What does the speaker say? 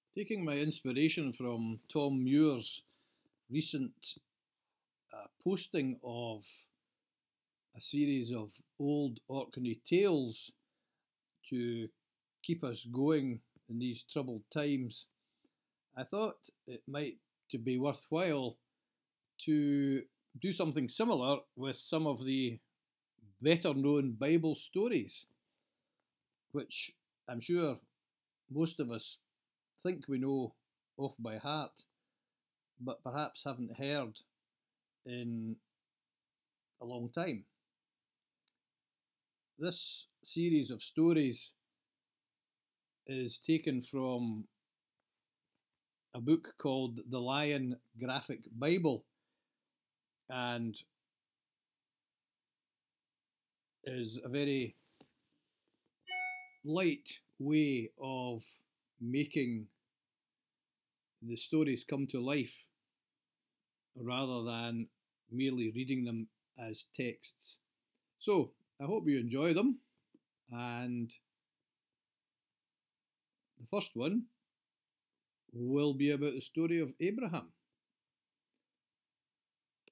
Taking my inspiration from Tom Muir's recent posting of a series of old Orkney tales to keep us going in these troubled times, I thought it might to be worthwhile to do something similar with some of the better known Bible stories, which I'm sure most of us think we know off by heart, but perhaps haven't heard in a long time. This series of stories is taken from a book called The Lion Graphic Bible and is a very light way of making the stories come to life rather than merely reading them as texts. So, I hope you enjoy them. And the first one will be about the story of Abraham.